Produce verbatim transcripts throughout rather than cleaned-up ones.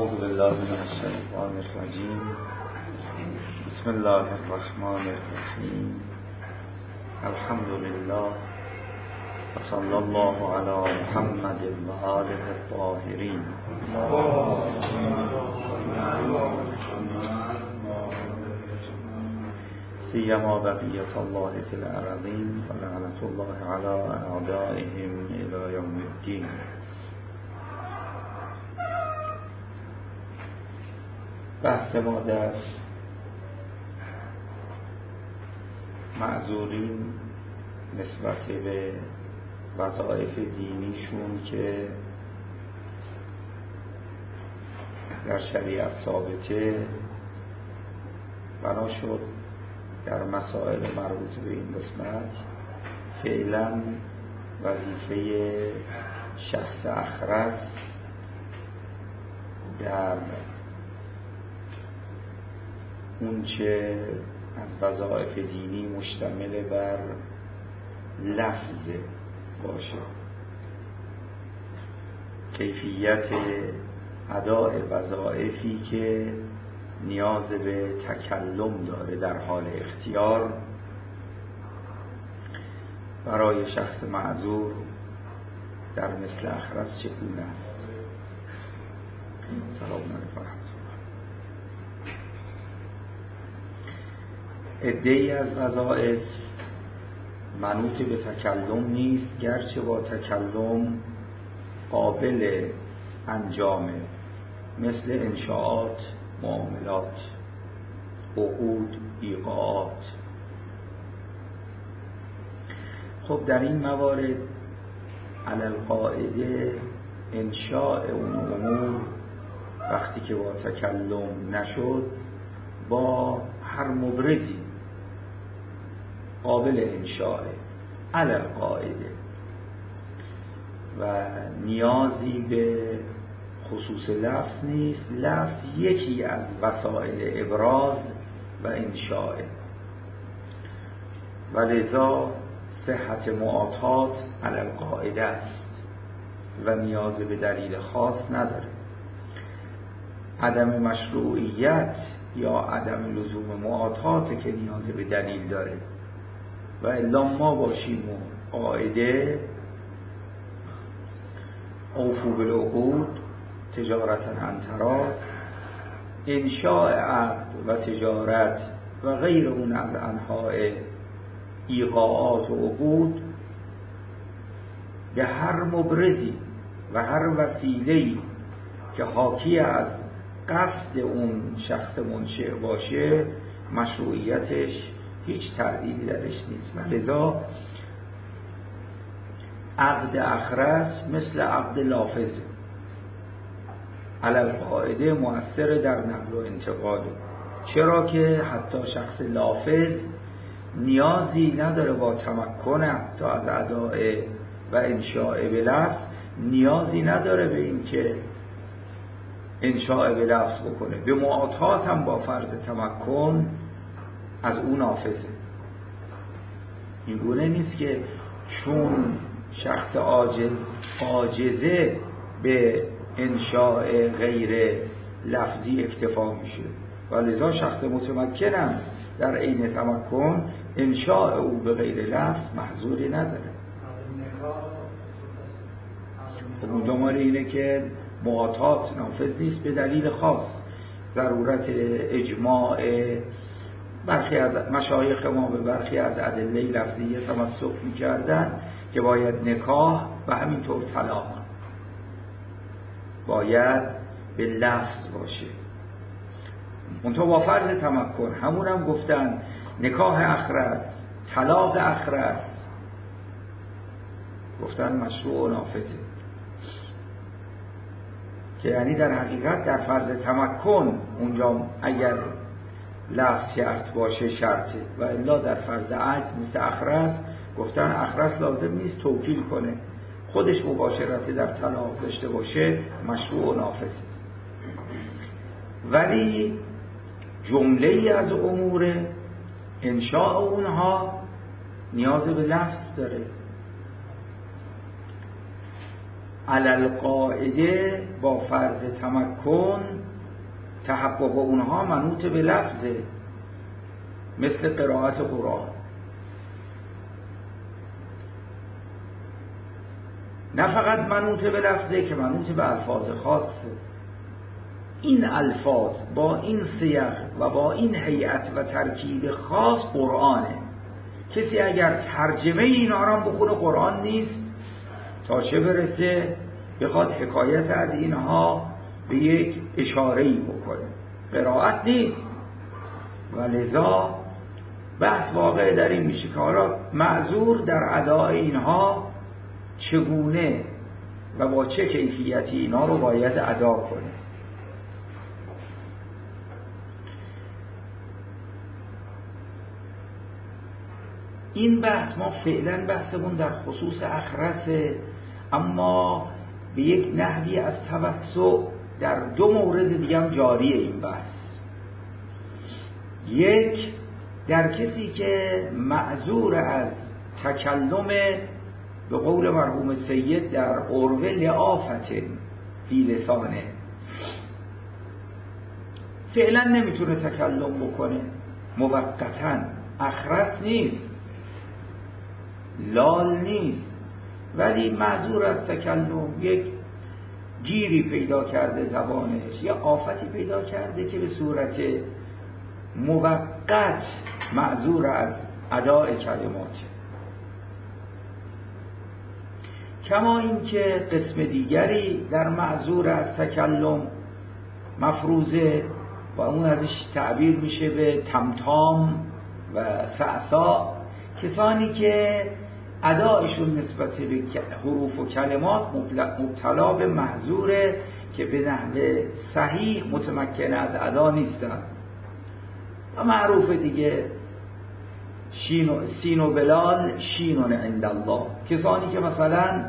اعوذ بالله من الشیطان الرجیم. بسم الله الرحمن الرحیم. الحمد لله و صلی الله علی محمد و آله الطاهرین. سیما بقیت الله فی الارضین و لعنت الله علی اعدائهم الی یوم الدین. بحث ما در معذورین نسبت به وظایف دینیشون که در شریعت ثابته بنا شد در مسائل مربوط به این قسمت فعلا وظیفه شخص اخرس در اون چه از وظایف دینی مشتمل بر لفظ باشه، کیفیت اداء وظایفی که نیاز به تکلم داره در حال اختیار برای شخص معذور در مثل اخرس چگونه است. سلام علیکم. عده‌ای از وظایف منوط به تکلم نیست، گرچه با تکلم قابل انجامه، مثل انشاءات، معاملات، عقود، ایقاعات. خب در این موارد علی القاعده انشاء اون امور وقتی که با تکلم نشد با هر مبرزی قابل انشاء علی القاعده و نیازی به خصوص لفظ نیست. لفظ یکی از وسایل ابراز و انشاء و لذا صحت معاطات علی القاعده است و نیاز به دلیل خاص نداره. عدم مشروعیت یا عدم لزوم معاطات که نیاز به دلیل داره و الا ما باشیم و قاعده اوفو بالعقود تجارتا عن تراض، انشاء عقد و تجارت و غیر اون از انواع ایقاعات و عقود به هر مبرزی و هر وسیله‌ای که حاکی از قصد اون شخص منشأ باشه مشروعیتش هیچ تردیدی درش نیست. و لذا عقد اخرس مثل عقد لافظ علی القاعده مؤثر در نقل و انتقال، چرا که حتی شخص لافظ نیازی نداره با تمکن حتی از اداء و انشاء به لفظ نیازی نداره به این که انشاء به لفظ بکنه، به معاطات هم با فرض تمکن از اون نافذه. این گونه نیست که چون شخص عاجز عاجزه به انشاء غیر لفظی اکتفا میشه و لذا شخص متمکن هم در عین تمکن انشاء او به غیر لفظ محظوری نداره. خب دنبال اینه که معاطات نافذ نیست به دلیل خاص، ضرورت اجماع برخی از مشایخ ما به برخی از ادله لفظیه تمسک می‌کردن که باید نکاح و همینطور طلاق باید به لفظ باشه، منتها با فرض تمکن. همون هم گفتن نکاح اخرس، طلاق اخرس، گفتن مشروع و نافذه، که یعنی در حقیقت در فرض تمکن اونجا اگر لفظ شرط باشه شرطه و الا در فرض عجز مثل اخرس گفتن اخرس لازم نیست توکیل کنه، خودش مباشرت در طلاق داشته باشه مشروع و نافذه. ولی جمله ای از امور انشاء اونها نیاز به لفظ داره. علل قاعده با فرض تمکن تحقق اونها منوط به لفظه، مثل قرائت قرآن. نه فقط منوط به لفظه که منوط به الفاظ خاصه. این الفاظ با این سیاق و با این هیئت و ترکیب خاص قرآنه. کسی اگر ترجمه اینا را بخونه قرآن نیست، تا چه برسه بخواد حکایت از اینها به یک اشاره‌ای بکنه، قرائت نیست. و لذا بحث واقع در این میشه که حالا معذور در ادای اینها چگونه و با چه کیفیتی اینا رو باید ادا کنه. این بحث ما فعلا بحثمون در خصوص اخرسه، اما به یک نحوی از توسع در دو مورد دیگه هم جاریه این بحث. یک، در کسی که معذور از تکلم به قول مرحوم سید در عروه لعافت فی لسانه، فعلا نمیتونه تکلم بکنه، موقتا اخرس نیست، لال نیست، ولی معذور از تکلم، یک گیری پیدا کرده زبانش، یا آفتی پیدا کرده که به صورت موقت معذور از اداء کلمات. کما این که قسم دیگری در معذور از تکلم مفروضه و اون ازش تعبیر میشه به تمتام و سعسا، کسانی که ادایشون نسبت به حروف و کلمات مبتلا به محظوره که به نحو صحیح متمکن از ادا نیستن. و معروف دیگه شین و سین و بلال شینون عند الله، کسانی که مثلا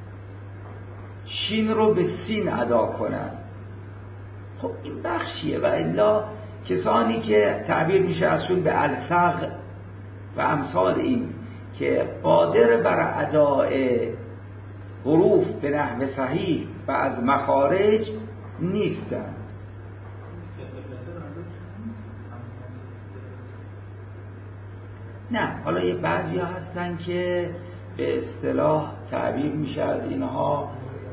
شین رو به سین ادا کنن. خب این بخشیه. و الا کسانی که تعبیر میشه ازشون به الفغ و امثال این که قادر بر اداء حروف به نحو صحیح و از مخارج نیستن. نه، حالا یه بعضی ها هستن که به اصطلاح تعبیر میشه از اینها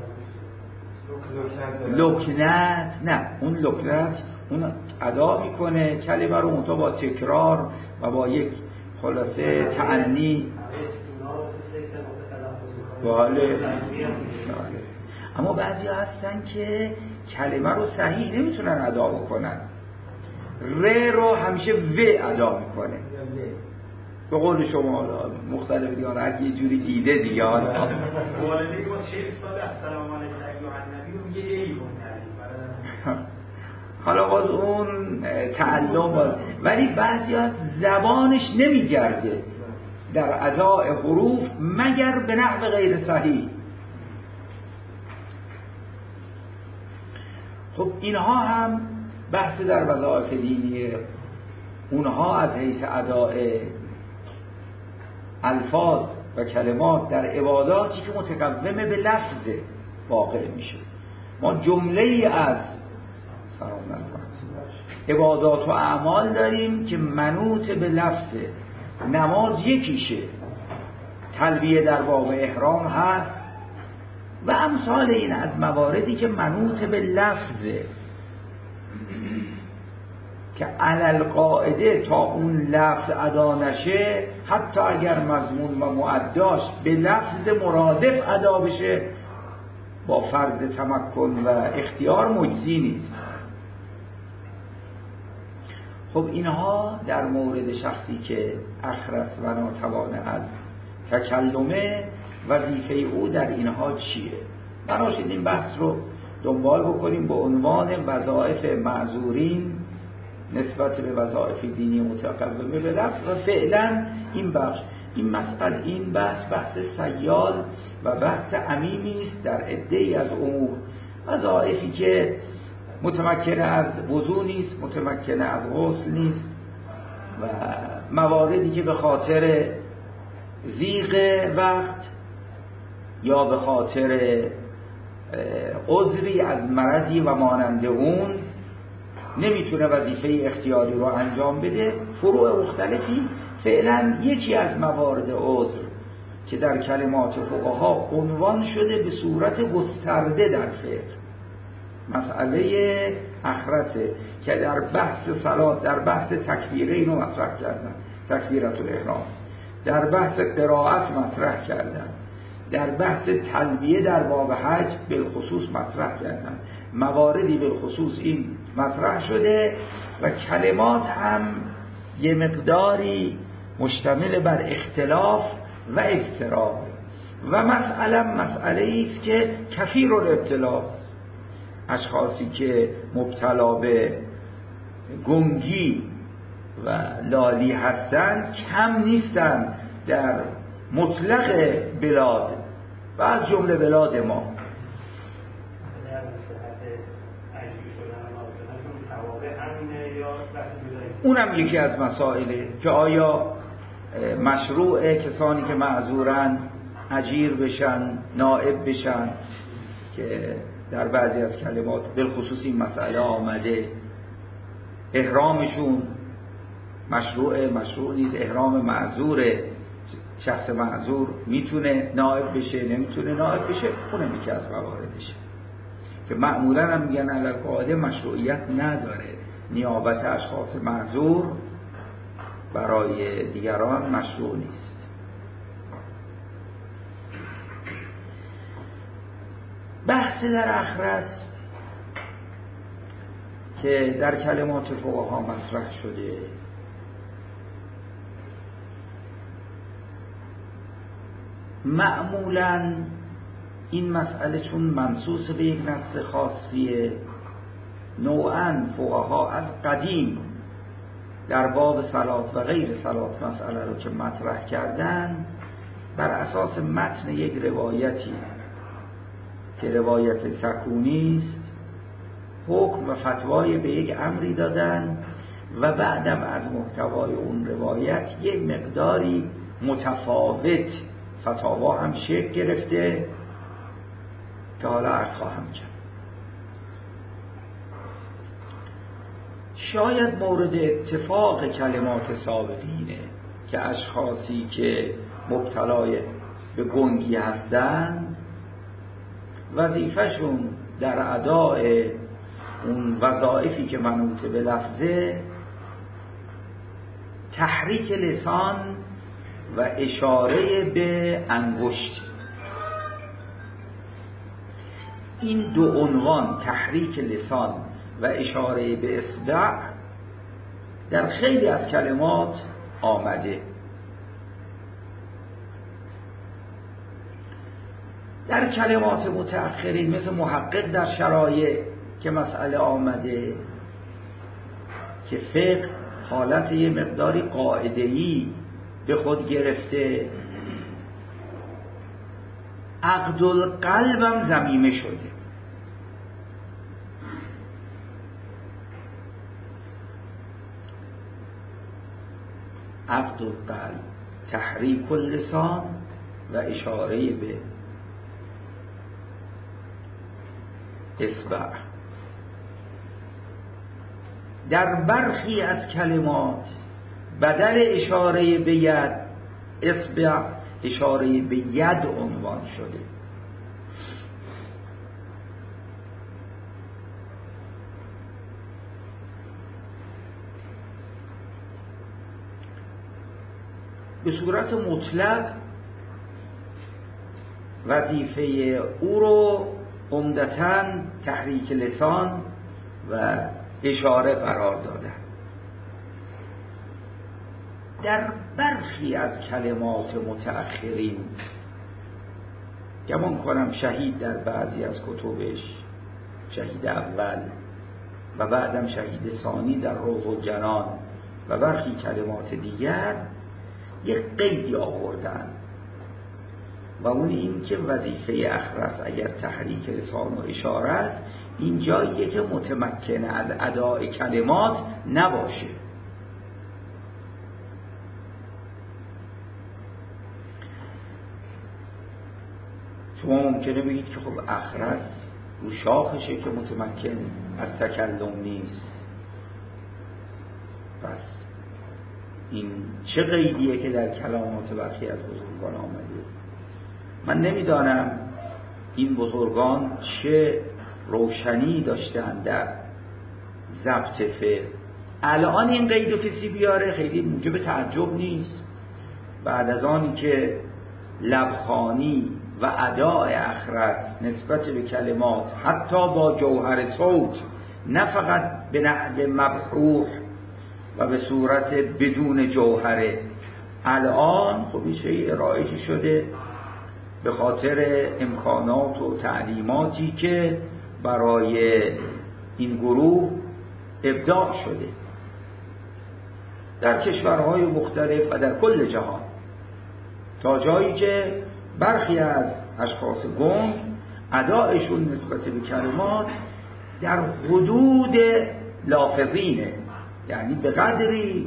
لکنت. نه، اون لکنت اون ادا میکنه کلمه رو منتها با تکرار و با یک خلاصه تعنی. بله. اما بعضی ها هستن که کلمه رو صحیح نمیتونن ادا بکنن، ر رو همیشه و ادا میکنه. به قول شما مختلف دیگه هر کی یه جوری دیده دیگه. حالا والدی با شیخ سال السلام علیکم ایها النبی رو میگه ای بود. حالا باز اون تعلم باز. ولی بعضی از زبانش نمیگرده در اداء حروف مگر به نحو غیر صحیح. خب اینها هم بحث در وظایف دینیه. اونها از حیث اداء الفاظ و کلمات در عباداتی که متقومه به لفظ واقع میشه. ما جمله ای از عبادات و اعمال داریم که منوط به لفظ. نماز یکیشه، تلبیه در باب احرام هست و امثال این از مواردی که منوط به لفظه که علل قاعده تا اون لفظ ادا نشه، حتی اگر مضمون و مؤداش به لفظ مرادف ادا بشه، با فرض تمکن و اختیار مجزی نیست. خب اینها در مورد شخصی که اخرس و ناتوان از تکلمه، وظیفه او در اینها چیه؟ بناشید این بحث رو دنبال بکنیم به عنوان وظایف معذورین نسبت به وظایف دینی متقومه به لفظ. و فعلا این بخش این مسئله این بحث بحث سیال و بحث عمیمی است در عده‌ای از امور. وظایفی که متمکن از وضو نیست، متمکن از غسل نیست، و مواردی که به خاطر ضیق وقت یا به خاطر عذری از مرضی و مانند اون نمیتونه وظیفه اختیاری رو انجام بده. فروع مختلفی فعلا یکی از موارد عذر که در کلمات فقها عنوان شده به صورت گسترده در فقه، مسئله اخرسه که در بحث صلات، در بحث تکبیره اینو مطرح کردن، تکبیرت الاحرام، در بحث قرائت مطرح کردن، در بحث تلبیه در باب حج بالخصوص مطرح کردن. مواردی بالخصوص این مطرح شده و کلمات هم یه مقداری مشتمل بر اختلاف و اضطراب و مسئله مسئله است که کثیر الابتلاست. اشخاصی که مبتلا به گنگی و لالی هستند کم نیستند در مطلق بلاد و از جمله بلاد ما. اونم یکی از مسائله که آیا مشروع کسانی که معذورن اجیر بشن، نائب بشن، که در بعضی از کلمات بالخصوص این مسئله آمده. احرامشون مشروع مشروع نیست، احرام معذوره، شخص معذور میتونه نائب بشه، نمیتونه نائب بشه، اونم یکی از مواردشه که معمولا هم میگن علی القاعده مشروعیت نداره نیابت اشخاص معذور برای دیگران مشروع نیست. بحث در اخرس که در کلمات فقها مطرح شده، معمولاً این مسئله چون منصوص به یک نص خاصیه، نوعاً فقها از قدیم در باب صلات و غیر صلات مسئله رو که مطرح کردن بر اساس متن یک روایتی که روایت سکونی است حکم و فتوای به یک امری دادن و بعدم از محتوای اون روایت یک مقداری متفاوت فتاوا هم شکل گرفته که حالا عرض خواهم کرد. شاید مورد اتفاق کلمات سابقینه که اشخاصی که مبتلای به گنگی هستند وظیفه‌شون در اداء اون وظایفی که منوط به لفظه تحریک لسان و اشاره به انگشت. این دو عنوان تحریک لسان و اشاره به اصبع در خیلی از کلمات آمده. در کلمات متأخرین مثل محقق در شرایع که مسئله آمده که فقه حالت یه مقداری قاعده‌ای به خود گرفته، عقد القلبم ضمیمه شده. عقد القلب، تحریک اللسان و اشاره به اصبع. در برخی از کلمات بدل اشاره به ید اصبع اشاره به ید عنوان شده. به صورت مطلق وظیفه او رو عمدتاً تحریک لسان و اشاره قرار دادن. در برخی از کلمات متأخرین گمان کنم شهید در بعضی از کتبش، شهید اول و بعدم شهید ثانی در روح الجنان و برخی کلمات دیگر یک قیدی آوردن و اون این که وظیفه اخرس اگر تحریک لسان و اشاره است این جاییه که متمکن از اداء کلمات نباشه. شما ممکنه بگید که خب اخرس رو شاخشه که متمکن از تکلم نیست. پس این چه قیدیه که در کلامات برخی از بزرگان آمده؟ من نمیدانم این بزرگان چه روشنی داشتن در ضبط فعل. الان این قید و کسی بیاره خیلی موجب تعجب نیست، بعد از آنی که لبخوانی و اداء اخرس نسبت به کلمات حتی با جوهر صوت، نه فقط به نحو مبحوح و به صورت بدون جوهره، الان خب این چیزی ارائه شده به خاطر امکانات و تعلیماتی که برای این گروه ابداع شده در کشورهای مختلف و در کل جهان، تا جایی که برخی از اشخاص گنگ ادایشون نسبت به کلمات در حدود لافظینه، یعنی به قدری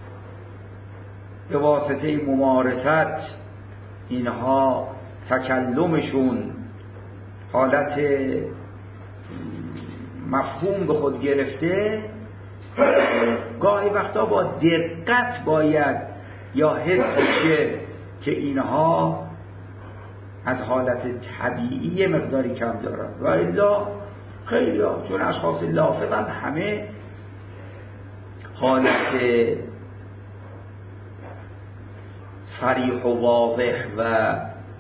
به واسطه ممارست اینها تکلمشون حالت مفهوم به خود گرفته، گاهی وقتا با دقت باید یا حس بشه که اینها از حالت طبیعی مقداری کم دارن، و الا خیلی ها چون اشخاص لافظ هم همه حالت صریح و واضح و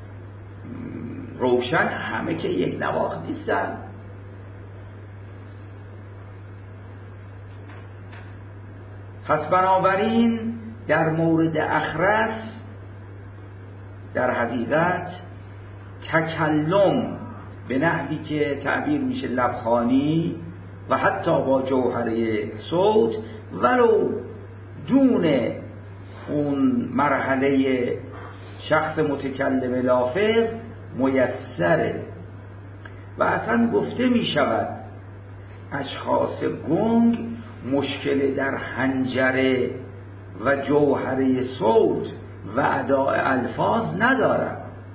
روشن همه که یک نواخت نیستن. پس بنابراین در مورد اخرس در حقیقت تکلم به نحوی که تعبیر میشه لبخوانی و حتی با جوهره صوت ولو دون اون مرحله شخص متکلم لافظ میسره. و اصلا گفته می شود اشخاص گنگ مشکل در حنجره و جوهره صوت و اداء الفاظ ندارد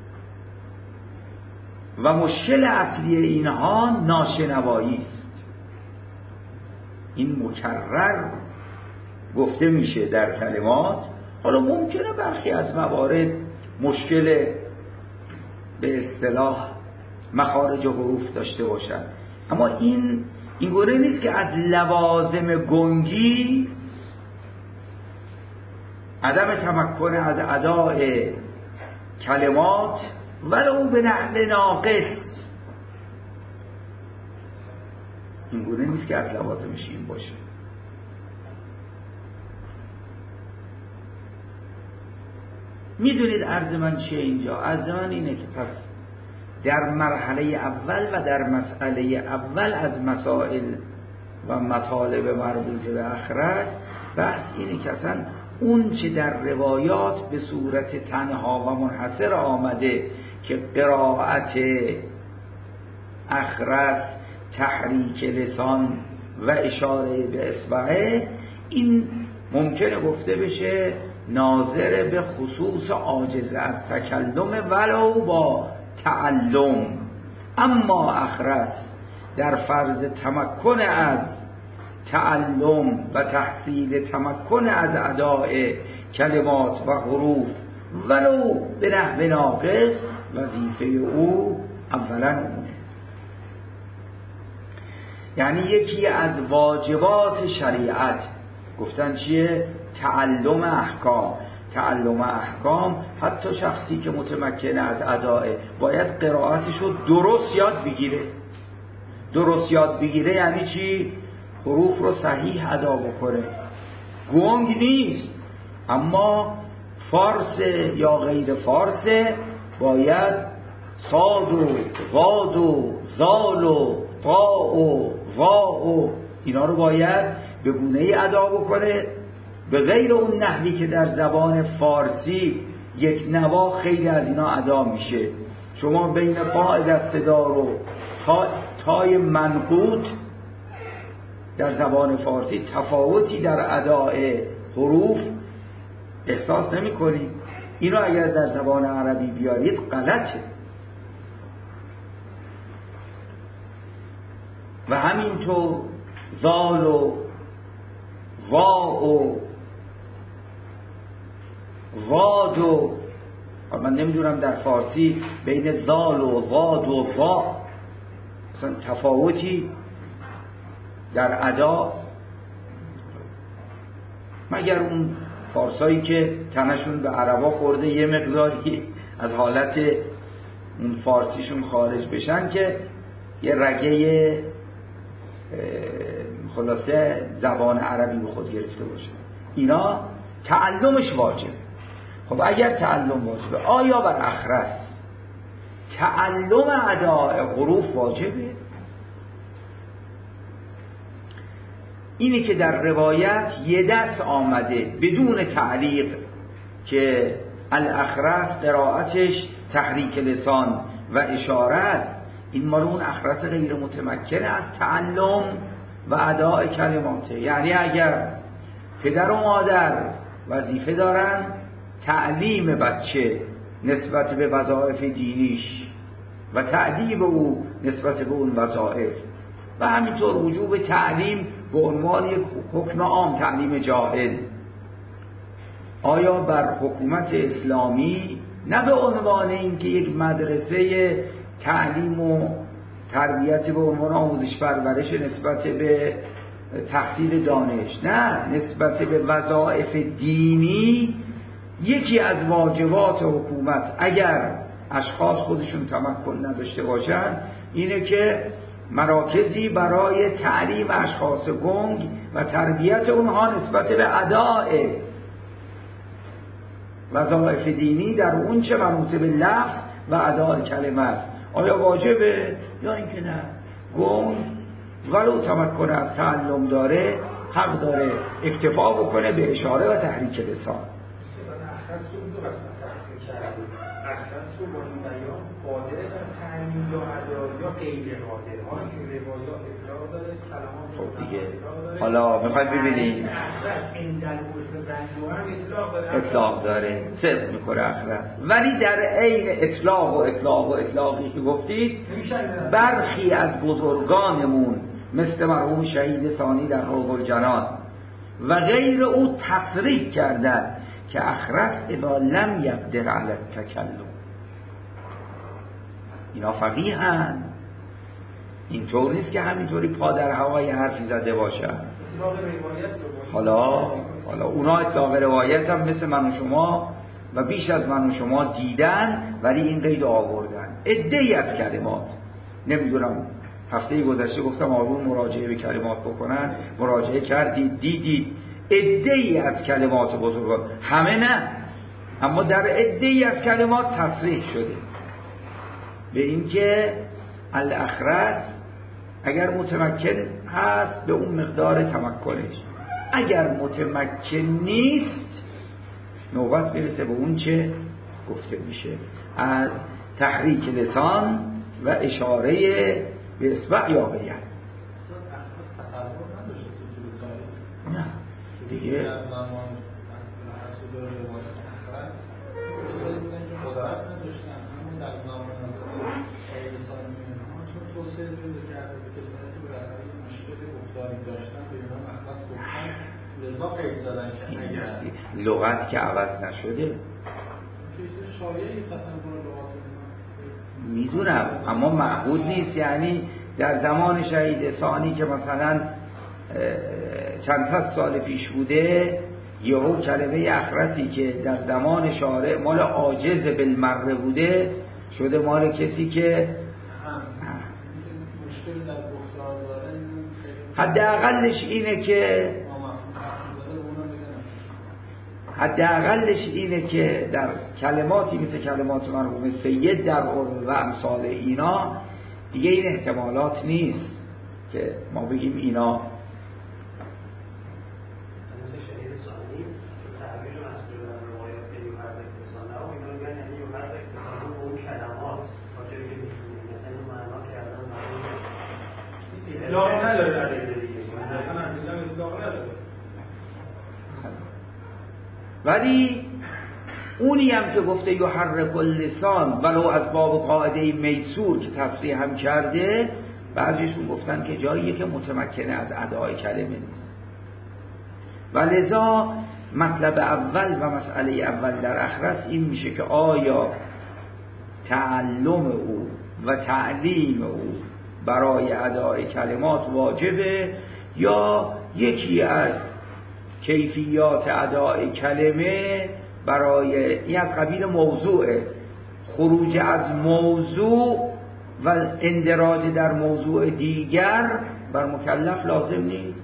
و مشکل اصلی اینها ناشنوایی است. این مکرر گفته میشه در کلمات. حالا ممکنه برخی از موارد مشکل به اصطلاح مخارج حروف داشته باشد، اما این این گونه نیست که از لوازم گنگی عدم تمکن از اداء کلمات ولو به نحو ناقص، این گونه نیست که از لوازمش این باشه. میدونید عرض من چیه اینجا؟ عرض من اینه که پس در مرحله اول و در مسئله اول از مسائل و مطالب مربوط به اخرس بحث اینه که اصلا اون چه در روایات به صورت تنها و منحصر آمده که قرائت اخرس، تحریک لسان و اشاره به اصبعه، این ممکنه گفته بشه ناظر به خصوص عاجز از تکلم ولو با تعلم. اما اخرس در فرض تمکن از تعلم و تحصیل تمکن از اداء کلمات و حروف ولو به نحو ناقص، وظیفه او اولا اونه. یعنی یکی از واجبات شریعت گفتن چیه؟ تعلم احکام. تعلم احکام حتی شخصی که متمکن از اداء باید قرائتش رو درست یاد بگیره. درست یاد بگیره یعنی چی؟ حروف رو صحیح ادا بکنه. گنگ نیست، اما فارس یا غیر فارس باید صاد و ضاد و زال و طاء و واء و اینا رو باید به گونه‌ای ادا بکنه به غیر اون نحوی که در زبان فارسی یک نوا خیلی از اینا ادا میشه. شما بین پا دستدار و تا تای منقوط در زبان فارسی تفاوتی در اداء حروف احساس نمی کنید. اینو اگر در زبان عربی بیارید غلطه. همینطور زال و وا و واد و من نمیدونم در فارسی بین زال و واد و وا مثلا تفاوتی در ادا، مگر اون فارسایی که تنشون به عربا خورده یه مقداری از حالت اون فارسیشون خارج بشن که یه رگه خلاصه زبان عربی به خود گرفته باشه. اینا تعلمش واجبه. خب اگر تعلم واجبه، آیا بر اخرس تعلم اداء حروف واجبه؟ اینی که در روایت یه دست آمده بدون تعلیق که الاخرس قرائتش تحریک لسان و اشاره است، این مال اون اخرس غیر متمکن از تعلم و اداء کلماته. یعنی اگر پدر و مادر وظیفه دارن تعلیم بچه نسبت به وظایف دینیش و تأدیب او نسبت به اون وظایف و همینطور وجوب تعلیم به عنوان یک حکم عام، تعلیم جاهل، آیا بر حکومت اسلامی نه به عنوان اینکه یک مدرسه تعلیم و تربیت به عنوان آموزش پرورش نسبت به تحصیل دانش، نه، نسبت به وظایف دینی یکی از واجبات حکومت اگر اشخاص خودشون تمکن نداشته باشن اینه که مراکزی برای تعلیم اشخاص گنگ و تربیت اونها نسبت به اداء وظایف دینی در اون چه منوط به لفظ و اداء کلمات آیا واجبه یا اینکه نه؟ گنگ ولو تمکن از تعلم داره حق داره اکتفا بکنه به اشاره و تحریک لسان. اخرس رو دو قسمت تقسیم کردیم. اخرس رو با این بیان قادر در تعلیم یا ادا یا غیر قادر، ها که روایات اطلاق داره کلمات خب دیگه حالا میخواید ببینید اخرس این در حروف رنگ هم اطلاق داره اطلاق داره صدق میکنه اخرس، ولی در عین اطلاق و اطلاق و اطلاقی که گفتید برخی از بزرگانمون مثل مرحوم شهید ثانی در روح الجنان و غیر او تصریح کردند که اخرس اذا لم یقدر علی التکلم. اینا فقیهن، اینطور نیست که همینطوری پا در هوای حرفی زده باشن. حالا حالا اونا اطلاق روایت هم مثل من و شما و بیش از من و شما دیدن ولی این قید آوردن. عده‌ای از کلمات، نمیدونم هفته گذشته گفتم آروم مراجعه به کلمات بکنن، مراجعه کردید دیدید عده‌ای از کلمات بزرگان، همه نه اما در عده‌ای از کلمات تصریح شده به اینکه الاخرس اگر متمکن هست به اون مقدار تمکنش، اگر متمکن نیست نوبت میرسه به اون چه گفته میشه از تحریک لسان و اشاره به اصبع یا به ید. نه دیگه لغت که عوض نشده میدونم اما معبود نیست. یعنی در زمان شهید ثانی که مثلا چند صد سال پیش بوده یهو کلمه اخرسی که در زمان شارع مال عاجز بالمره بوده شده مال کسی که حداقلش اینه که حداقلش اینه که در کلماتی مثل کلمات مرحوم سید در عرف و امثال اینا دیگه این احتمالات نیست که ما بگیم اینا اطلاق نداره در دیگه اطلاق نداره. ولی اونی هم که گفته یحرک اللسان ولو از باب قاعده میسور که تصریح هم کرده بعضیشون گفتن که جاییه که متمکنه از ادای کلمه نیست. و لذا مطلب اول و مسئله اول در اخرس این میشه که آیا تعلم او و تعلیم او برای ادای کلمات واجبه یا یکی از کیفیات ادای کلمه برای این از قبیل موضوعه، خروج از موضوع و اندراج در موضوع دیگر بر مکلف لازم نیست.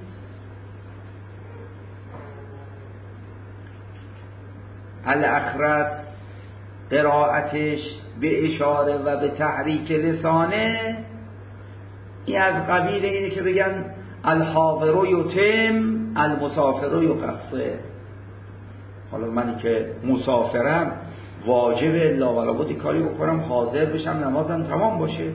الاخرس قرائتش به اشاره و به تحریک لسانه این از قبیل اینه که بگن الحاضر یتم المسافر یقصر. حالا منی که مسافرم واجب الا ولا بد کاری بکنم حاضر بشم نمازم تمام باشه.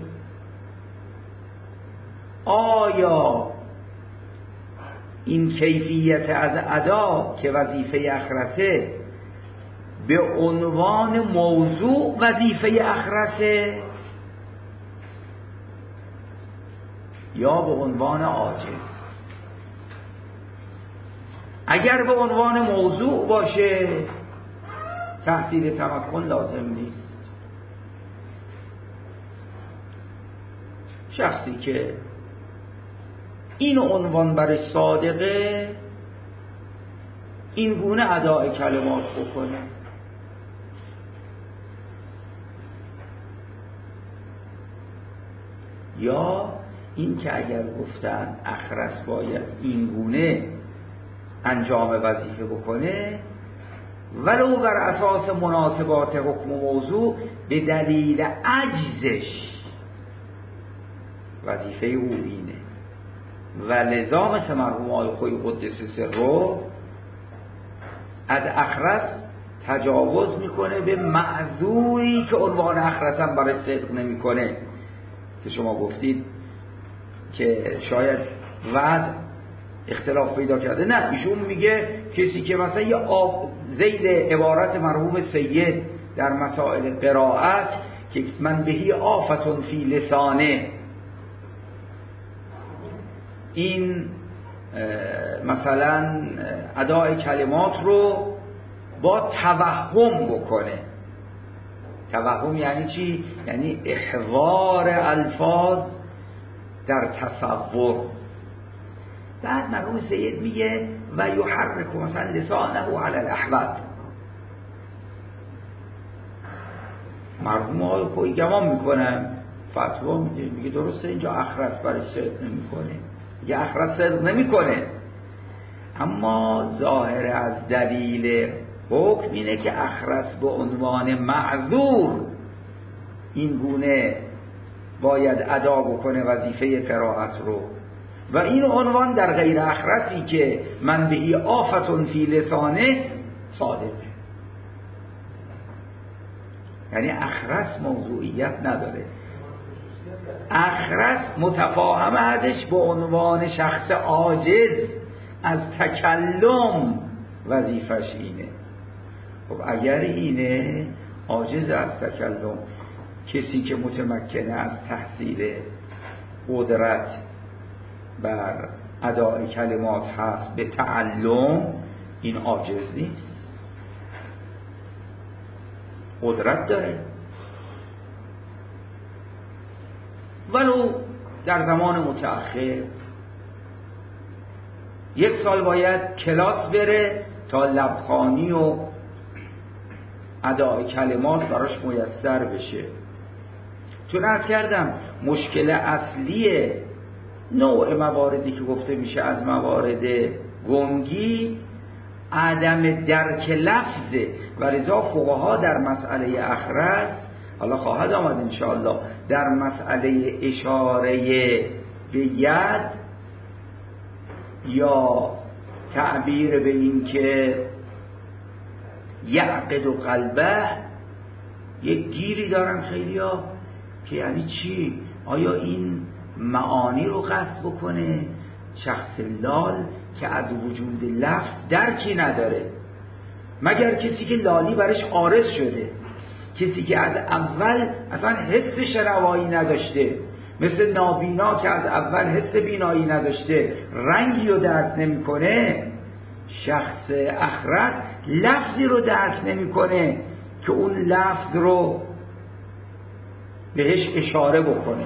آیا این کیفیت از ادا که وظیفه اخرسه به عنوان موضوع وظیفه اخرسه یا به عنوان عاجز؟ اگر به عنوان موضوع باشه تحصیل تمکن لازم نیست. شخصی که این عنوان برای صادقه این گونه اداء کلمات بکنه. یا این که اگر گفتن اخرس باید این گونه انجام وظیفه بکنه ولو بر اساس مناسبات حکم و موضوع به دلیل عجزش وظیفه او اینه و لذا مثل مرحوم آقای خویی قدس سره از اخرس تجاوز میکنه به معذوری که عنوان اخرس هم برای صدق نمیکنه که شما گفتید که شاید وعد اختلاف پیدا کرده. نه، ایشون میگه کسی که مثلا یه آب زید عبارت مرحوم سید در مسائل قرائت که من بهی آفتون فی لسانه این مثلا ادای کلمات رو با توهم بکنه. توهم یعنی چی؟ یعنی احوار الفاظ در تصور. بعد مرحوم سید میگه و یحرک مثلا لسانه علی الاحوال. مرحوم آقای خویی گمان میکنن فتوا میده میگه درسته اینجا اخرس برای صدق نمیکنه، میگه اخرس صدق نمیکنه، اما ظاهر از دلیل حکم اینه که اخرس به عنوان معذور این گونه باید ادا بکنه وظیفه قرائت رو و این عنوان در غیر اخرسی که من بهی آفتون فی لسانه صادقه. یعنی اخرس موضوعیت نداره، اخرس متفاهم ازش به عنوان شخص عاجز از تکلم وظیفش اینه. خب اگر اینه عاجز از تکلم، کسی که متمکنه از تحصیل قدرت بر اداء کلمات هست به تعلم، این عاجز نیست، قدرت داره. ولو در زمان متأخر یک سال باید کلاس بره تا لبخوانی و اداء کلمات براش میسر بشه. چون عرض کردم مشکل اصلی نوع مواردی که گفته میشه از موارد گنگی عدم درک لفظه و لذا فقها در مسئله اخرس، حالا خواهد آمد انشاءالله، در مسئله اشاره به ید یا تعبیر به این که یعقد و قلبه یک گیری دارن خیلی ها که یعنی چی؟ آیا این معانی رو قصد بکنه شخص لال که از وجود لفظ درکی نداره، مگر کسی که لالی برش عارض شده، کسی که از اول اصلا حس شنوایی نداشته مثل نابینا که از اول حس بینایی نداشته رنگی رو درک نمیکنه، شخص اخرت لفظی رو درک نمیکنه که اون لفظ رو بهش اشاره بکنه.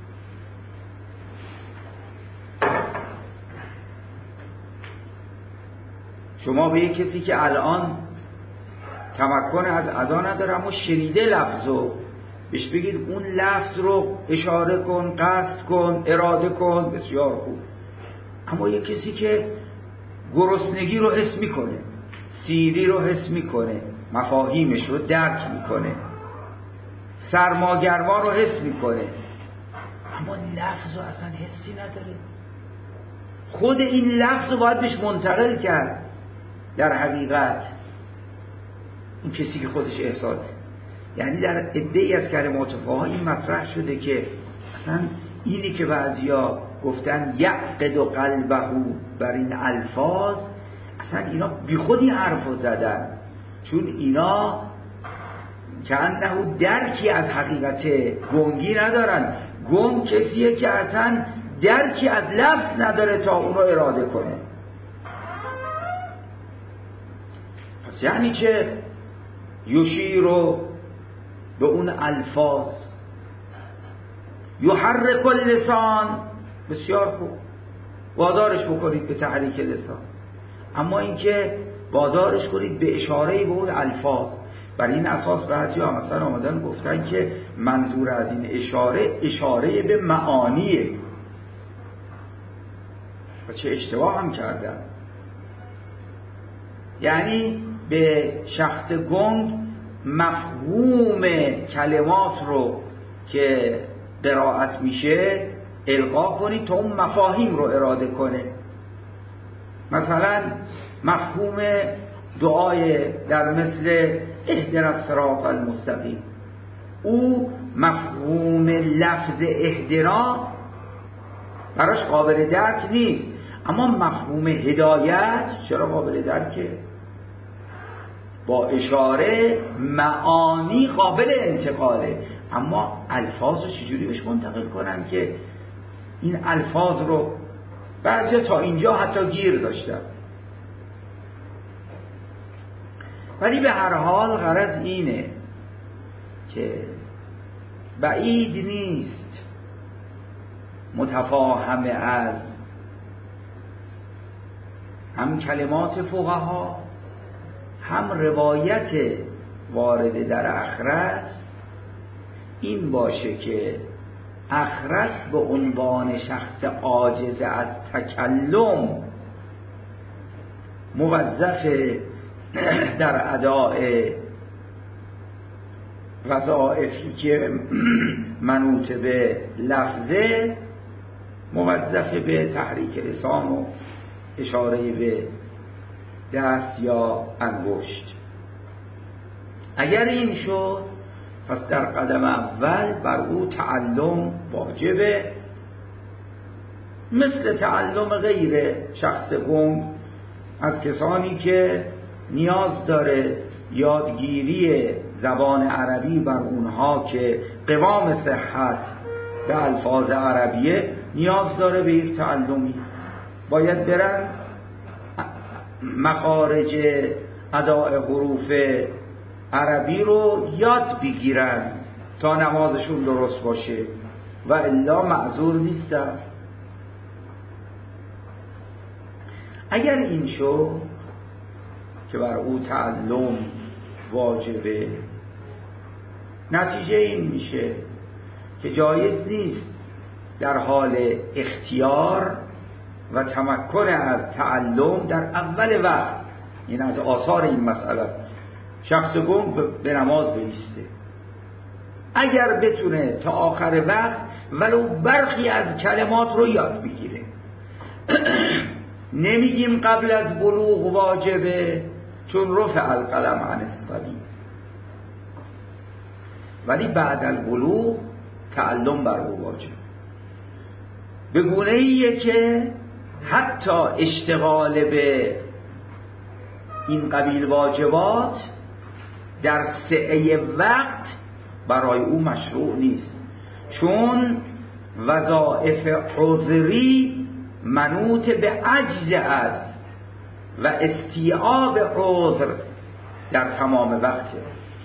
شما به یک کسی که الان تمکن از ادا نداره اما شنیده لفظ رو، بهش بگید اون لفظ رو اشاره کن، قصد کن، اراده کن، بسیار خوب. اما یک کسی که گرسنگی رو حس میکنه، سیری رو حس میکنه، مفاهیمش رو درک میکنه، سرماگرما رو حس میکنه، اما لفظ رو اصلا حسی نداره، خود این لفظ رو باید بهش منتقل کرد. در حقیقت این کسی که خودش احساس، یعنی در عده‌ای از کلمات فقها این مطرح شده که اصلا اینی که بعضیا گفتن یعقد و قلبه بر این الفاظ، اصلا اینا بی خودی حرف رو زدن، چون اینا که انه درکی از حقیقت گنگی ندارن. گنگ کسیه که اصلا درکی از لفظ نداره تا اونو اراده کنه. پس یعنی که یشیر رو به اون الفاظ، یحرک اللسان، بسیار خوب وادارش بکنید به تحریک لسان، اما اینکه وادارش کنید به اشاره به اون الفاظ. بر این اساس بعضی ها مثلا آمدن گفتن که منظور از این اشاره اشاره به معانیه و چه اشتباه هم کردن. یعنی به شخص گنگ مفهوم کلمات رو که قرائت میشه القا کنید تا اون مفاهیم رو اراده کنه. مثلا مفهوم دعای در مثل اهدنا الصراط المستقیم، او مفهوم لفظ اهدنا براش قابل درک نیست، اما مفهوم هدایت چرا قابل درکه؟ با اشاره معانی قابل انتقاله، اما الفاظ رو چجوری بهش منتقل کنن که این الفاظ رو بعضی تا اینجا حتی گیر داشتن. ولی به هر حال غرض اینه که بعید نیست متفاهم از هم کلمات فقها هم روایت وارد در اخرس این باشه که اخرس به عنوان شخص عاجز از تکلم موظف در اداء وظایفی که منوط به لفظه موظف به تحریک لسان و اشاره به دست یا انگشت. اگر این شد پس در قدم اول بر او تعلم واجبه، مثل تعلم غیر شخص گنگ از کسانی که نیاز داره یادگیری زبان عربی بر اونها که قوام صحت به الفاظ عربیه نیاز داره به یک تعلمی، باید برن مخارج اداء حروف عربی رو یاد بگیرن تا نمازشون درست باشه و الا معذور نیستن. اگر این شد که بر او تعلم واجبه، نتیجه این میشه که جایز نیست در حال اختیار و تمکن از تعلم در اول وقت، این از آثار این مسئله شخص گنگ به نماز بایسته، اگر بتونه تا آخر وقت ولو برخی از کلمات رو یاد بگیره. نمیگیم قبل از بلوغ واجبه چون رفع القلم عن الصبی، ولی بعد البلوغ تعلم بر او واجب، به گونه ایه که حتی اشتغال به این قبیل واجبات در سعه وقت برای او مشروع نیست، چون وظائف عذری منوط به عجز است و استیعاب عذر در تمام وقته.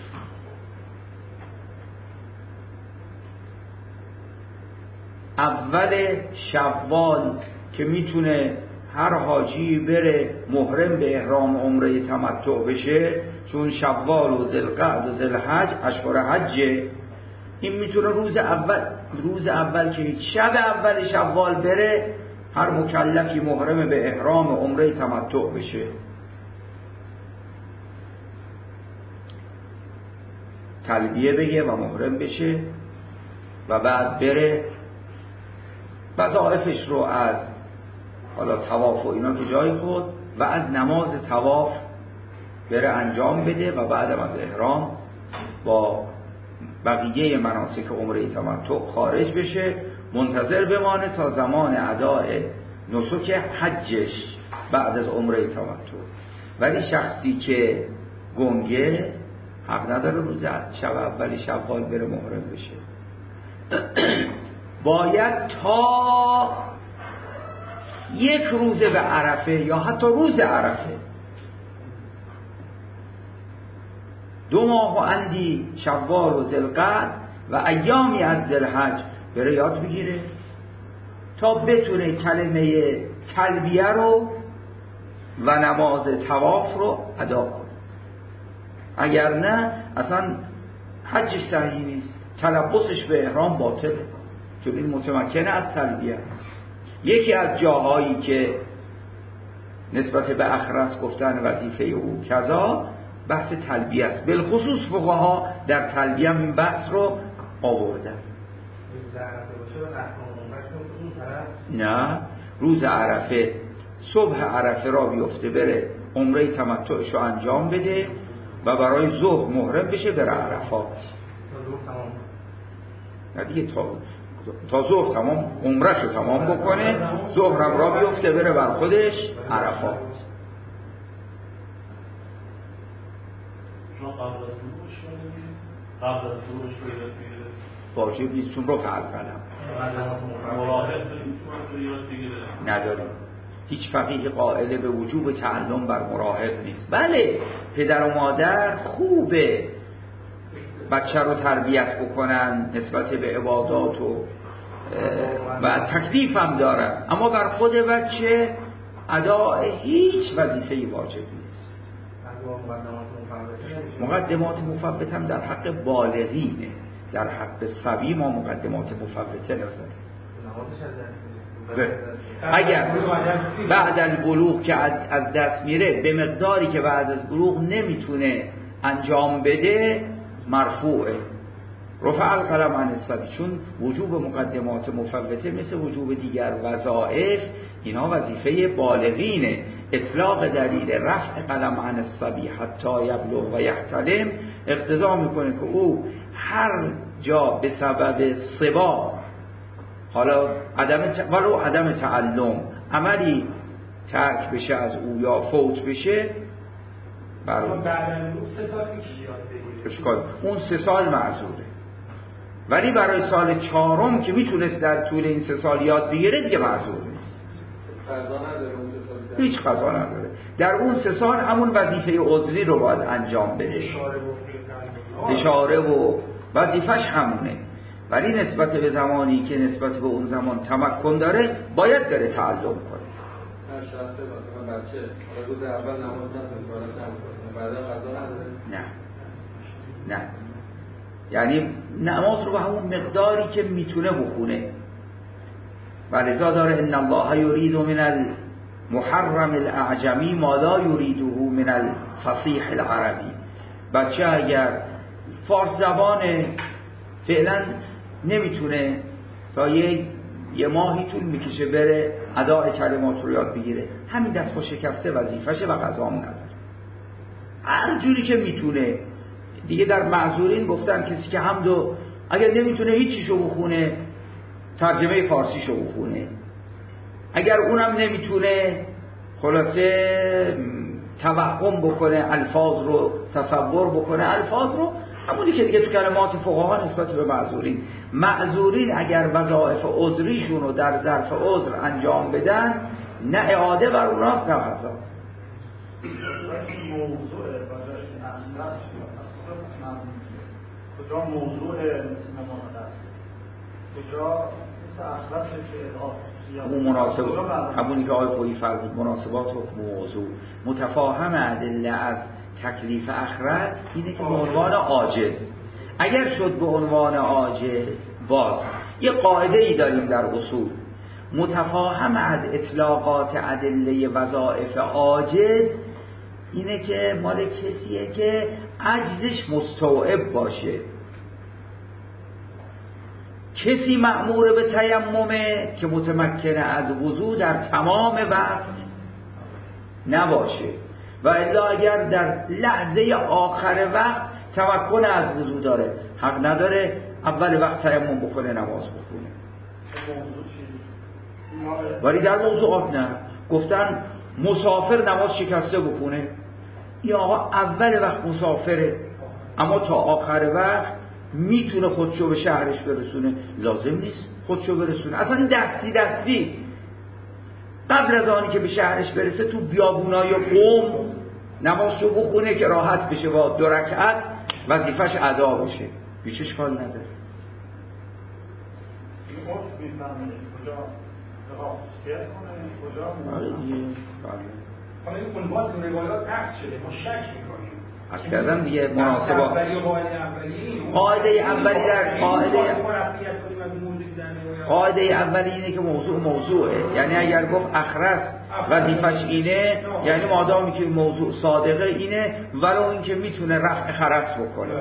اول شوال که میتونه هر حاجی بره محرم به احرام عمره تمتع بشه، چون شوال و ذوالقعد و ذوالحج اشهر حجه، این میتونه روز اول روز اول که شب اول شوال بره هر مکلفی محرم به احرام عمره تمتع بشه. تلبیه بگه و محرم بشه و بعد بره وظایفش رو از حالا طواف و اینا که جای خود و از نماز طواف بره انجام بده و بعدم از احرام با بقیه مناسک عمره تمتع خارج بشه، منتظر بمانه تا زمان ادای نسک حجش بعد از عمره تمتع. ولی شخصی که گنگه حق نداره روز شب اولی شوال بره محرم بشه. باید تا یک روز به عرفه یا حتی روز عرفه، دو ماه و اندی شوال و ذوالقعد و ایامی از ذوالحج بره یاد بگیره تا بتونه کلمه تلبیه رو و نماز طواف رو ادا کنه. اگر نه اصلا حجش صحیح نیست، تلبسش به احرام باطله، چون این متمکنه از تلبیه. یکی از جاهایی که نسبت به اخرس گفتن وظیفه او کذا بحث تلبیه است، بالخصوص فقها در تلبیه این بحث رو آوردن. نه، روز عرفه صبح عرفه را بیفته بره عمره تمتعش رو انجام بده و برای ظهر محرم بشه بره عرفات. نه دیگه تا تا ظهر تمام عمرش رو تمام بکنه، ظهر هم را بیفته بره بر خودش عرفات. قبل از طلوعش واجب نیست، چون رفع القلم نداریم. هیچ فقیه قائل به وجوب تعلم بر مراهق نیست. بله پدر و مادر خوبه بچه رو تربیت بکنن نسبت به عبادات و و تکلیف هم دارن، اما بر خود بچه اداء هیچ وظیفه‌ای واجب نیست. مقدمات مفوت هم در حق بالغینه، در حق صبی ما مقدمات مفوته نداریم. اگر بعد از بلوغ که از دست میره به مقداری که بعد از بلوغ نمیتونه انجام بده مرفوعه، رفع القلم عن الصبی، چون وجوب مقدمات مفوته مثل وجوب دیگر وظایف اینا وظیفه بالغینه. اطلاق دلیل رفع قلم عن الصبی حتی یبلغ و یحتلم اقتضا میکنه که او هر جا به سبب صبا، حالا عدم ولو عدم تعلم، عملی ترک بشه از او یا فوت بشه، برای بعد سه سال میشه یاد بگیره اشکال اون سه سال معذوره. ولی برای سال چهارم که میتونست در طول این سه سال یاد بگیره دیگه معذور نیست. قضا نداره اون سه سال، هیچ قضا نداره. در اون سه سال همون وظیفه عذری رو باید انجام بده، اشاره و وظیفش همونه. ولی نسبت به زمانی که نسبت به اون زمان تمکن داره باید بره تعلم کنه. هر شخص مثلا بچه روز اول نماز نخونه بعدا قضا نداره؟ نه نه، یعنی نماز رو به همون مقداری که میتونه بخونه. ولذا داره ان الله یرید من المحرم الاعجمی ما لا یریده من الفصیح العربی. بچه اگر فارس زبانه فعلا نمیتونه تا یه یه ماهی طول میکشه بره اداء کلمات رو یاد بگیره، همین دست با شکسته وظیفشه و قضام نداره. هر جوری که میتونه دیگه. در معذورین گفتن کسی که هم دو اگر نمیتونه هیچیشو بخونه ترجمه فارسیشو بخونه، اگر اونم نمیتونه خلاصه توهم بکنه الفاظ رو، تصور بکنه الفاظ رو، همونی که دیگه تو کلمات فقها نسبت به معذورین، معذورین اگر وظایف عذریشون رو در ظرف عذر انجام بدن نه اعاده بر اوناست نه قضا. موضوع بجاش اخلاص کجا موضوع نماز است، کجا اخلاص که همون مناسب همونی که آقای خویی فرمود مناسبات حکم و موضوع متفاهم ادله از تکلیف اخرس اینه که به عنوان عاجز، اگر شد به عنوان عاجز باز یه قاعده ای داریم در اصول متفاهم از اطلاقات ادله وظایف عاجز اینه که مال کسیه که عجزش مستوعب باشه. کسی مأمور به تیممه که متمکن از وضو در تمام وقت نباشه و الا اگر در لحظه آخر وقت تمکن از وضو داره حق نداره اول وقت تیمم بکنه نماز بخونه. ولی در موضوعات نه، گفتن مسافر نماز شکسته بخونه، این آقا اول وقت مسافره اما تا آخر وقت میتونه خودشو به شهرش برسونه، لازم نیست خودشو برسونه، اصلا این دستی دستی قبل از آنی که به شهرش برسه تو بیابونای قوم نمازشو بخونه که راحت بشه با دو رکعت وظیفش ادا بشه، هیچ اشکال نداره. این عرف میفهمه کجا رعایت کنه کجا آره دیگه. حالا این عنوان تو روایات عکس شده، ما شک میکنیم. عرض کردم دیگه مناسبات. قاعده اولی در قاعده قاعده اولی اینه که موضوع موضوعه، یعنی اگر گفت اخرس وظیفش اینه یعنی مادامی که موضوع صادقه اینه ولو اینکه میتونه رفع خرس بکنه.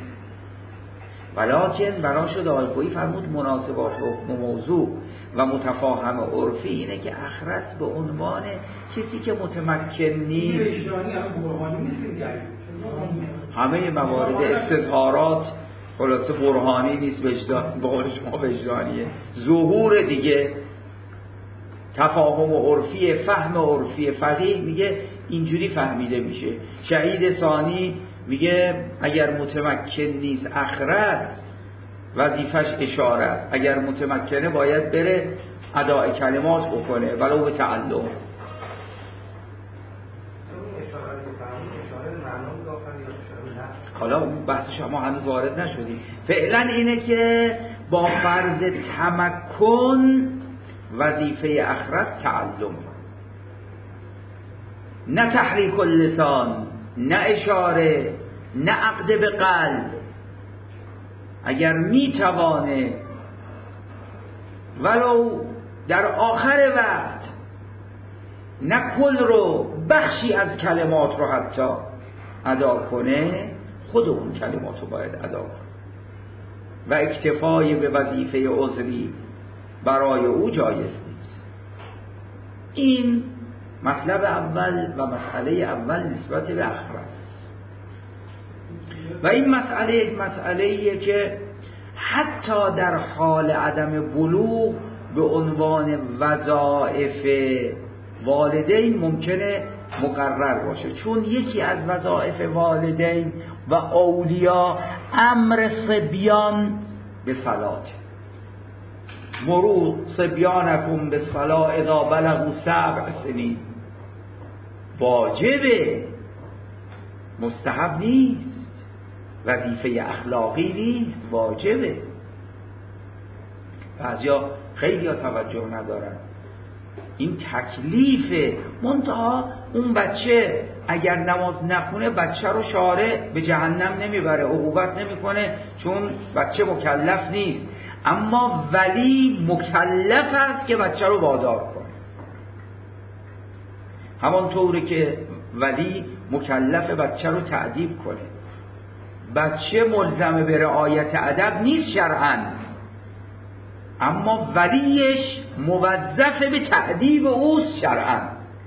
ولکن برای شد آلپویی فرمود مناسبات حکم موضوع و متفاهم عرفی اینه که اخرس به عنوان کسی که متمکن نیست. همه موارد استظهارات خلاصه برهانی نیست، وجدان به قول شما وجدانیه، ظهور دیگه تفاهم عرفی، فهم عرفی فقیه میگه اینجوری فهمیده میشه. شهید ثانی میگه اگر متمکن نیست اخرس وظیفش اشاره است، اگر متمکنه باید بره اداء کلمات بکنه ولو به تعلم. حالا بحث شما هنوز وارد نشدیم. فعلا اینه که با فرض تمکن وظیفه اخرس تعلم، نه تحریک اللسان، نه اشاره، نه عقد به قلب. اگر میتوانه ولو در آخر وقت نه کل رو بخشی از کلمات رو حتی ادا کنه خود اون کلمات رو باید ادا کنه و اکتفای به وظیفه عذری برای او جایز نیست. این مطلب اول و مسئله اول نسبت به اخرس. و این مسئله یک مسئله ایه که حتی در حال عدم بلوغ به عنوان وظایف والدین ممکنه مقرر باشه، چون یکی از وظایف والدین و اولیاء امر صبیان به صلات، مرو صبیانکم به صلات اذا بلغوا سبع سنین. واجبه، مستحب نیست، وظیفه اخلاقی نیست، واجبه. بعضیا خیلی ها توجه ندارن، این تکلیفه. منتها اون بچه اگر نماز نخونه بچه رو شارع به جهنم نمیبره، عقوبت نمیکنه چون بچه مکلف نیست، اما ولی مکلف است که بچه رو وادار کنه. همانطوری که ولی مکلف بچه رو تأدیب کنه. بچه ملزم به رعایت ادب نیست شرعاً، اما ولیش موظف به تأدیب اوست شرعاً.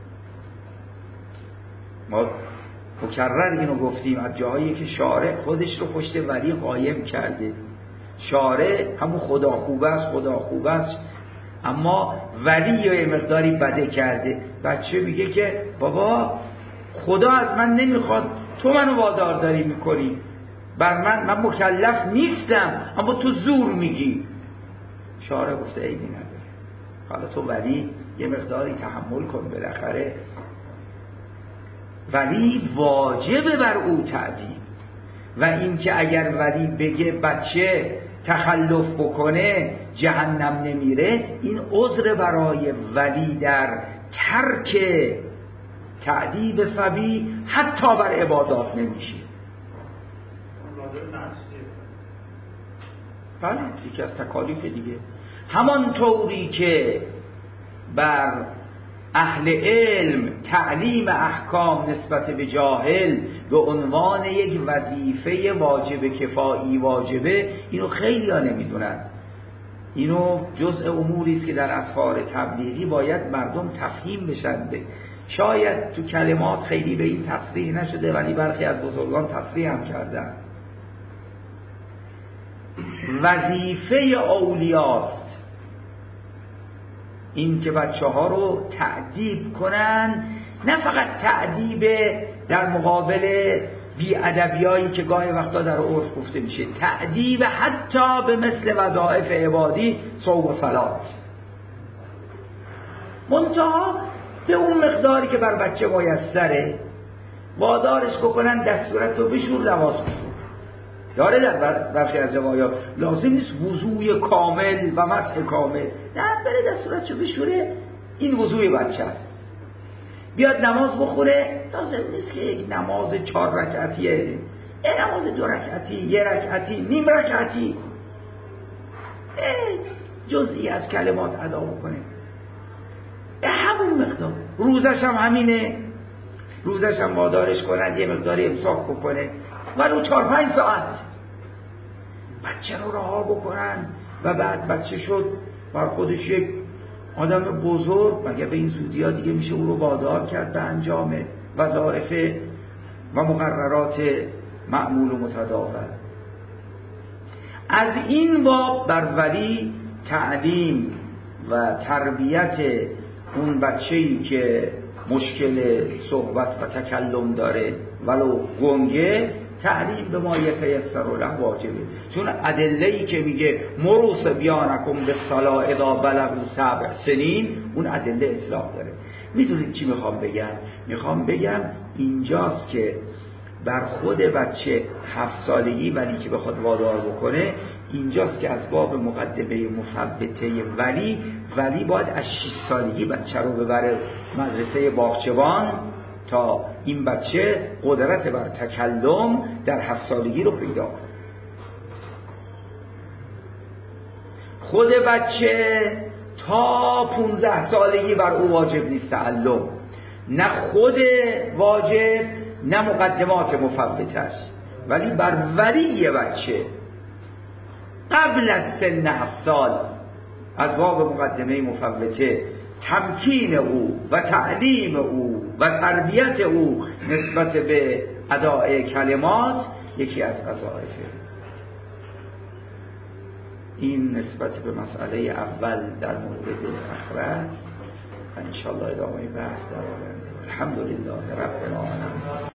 ما مکرر اینو گفتیم از جاهایی که شارع خودش رو پشت ولی قایم کرده. شارع همون خدا خوب است، خدا خوب است، اما ولی یه مقداری بده کرده. بچه میگه که بابا خدا از من نمیخواد، تو منو وادار داری میکنی. بر من من مکلف نیستم اما تو زور میگی. شارع گفته عیبی نداره، حالا تو ولی یه مقداری تحمل کن، بالاخره ولی واجبه بر او تعدیب. و این که اگر ولی بگه بچه تخلف بکنه جهنم نمیره، این عذر برای ولی در ترک تعدیب صبی حتی بر عبادات نمیشه. بله یکی از تکالیف دیگه. همان طوری که بر اهل علم تعلیم احکام نسبت به جاهل به عنوان یک وظیفه واجب کفایی واجبه، اینو خیلی ها نمیدونن. اینو جزء اموری است که در اسفار تبلیغی باید مردم تفهیم بشن. شاید تو کلمات خیلی به این تصریح نشده ولی برخی از بزرگان تصریح هم کردن. وظیفه اولیاست این که بچه ها رو تعدیب کنن، نه فقط تعدیب در مقابل بی‌ادبیایی که گاهی وقتا در عرف گفته میشه، تعدیب حتی به مثل وظایف عبادی صوم و صلات، منتها به اون مقداری که بر بچه میسره وادارش بکنن دستورت رو بشور لباس بشور. داره در برخی از روایات لازم نیست وضوء کامل و مسح کامل، نه بره دستورت رو بشوره، این وضوء بچه است. بیاد نماز بخوره، لازم نیست که یک نماز چهار رکعتیه، این نماز دو رکعتی، یه رکعتی، نیم رکعتی، جزئی از کلمات ادا بکنه، به همون مقدار. روزش هم همینه، روزش هم وادارش کنن یه مقداری امساک بکنه ولو چهار پنج ساعت، بچه رو رها بکنن و بعد بچه شد بر خودش یک آدم بزرگ، مگه به این زودی ها دیگه میشه او رو وادار کرد به انجام وظایف و مقررات معمول و متداول. از این باب بر ولی تعلیم و تربیت اون بچه‌ای که مشکل صحبت و تکلم داره ولو گنگه، تعلیم به ما یتیسر له واجبه، چون ادله‌ای که میگه مروا صبیانکم بالصلاة اذا بلغوا سبع سنین، اون ادله اطلاق داره. میدونید چی میخوام بگم؟ میخوام بگم اینجاست که بر خود بچه هفت سالگی ولی که بخواد وادار بکنه، اینجاست که از باب مقدمه مفوته ولی ولی باید از شش سالگی بچه رو ببره مدرسه باغچبان تا این بچه قدرت بر تکلم در هفت سالگی رو پیدا کنه. خود بچه تا پونزده سالگی بر او واجب نیست تعلم، نه خود واجب نه مقدمات مفوتش، ولی بر ولی بچه قبل از سن هفت سال از باب مقدمه مفوته تمکین او و تعلیم او و تربیت او نسبت به اداء کلمات یکی از وظایفه. این نسبت به مسئله اول در مورد اخرت و انشاءالله ادامه بحث در آینده. الحمدلله رب العالمین.